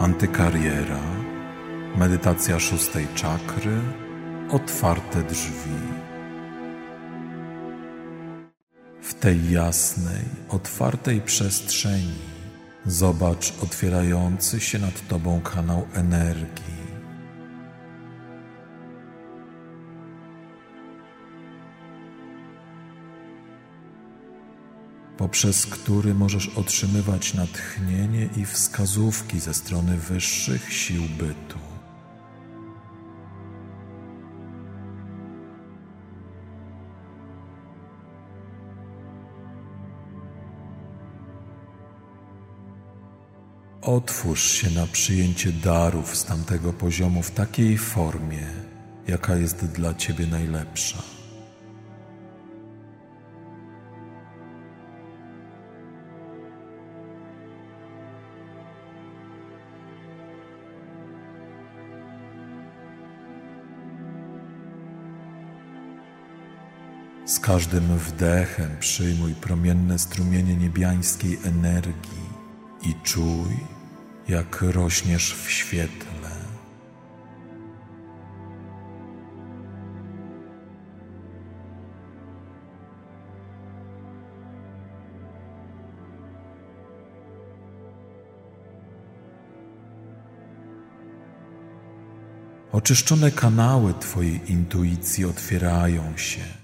Antykariera, medytacja 6. czakry, otwarte drzwi. W tej jasnej, otwartej przestrzeni zobacz otwierający się nad Tobą kanał energii. Poprzez który możesz otrzymywać natchnienie i wskazówki ze strony wyższych sił bytu. Otwórz się na przyjęcie darów z tamtego poziomu w takiej formie, jaka jest dla Ciebie najlepsza. Z każdym wdechem przyjmuj promienne strumienie niebiańskiej energii i czuj, jak rośniesz w świetle. Oczyszczone kanały Twojej intuicji otwierają się.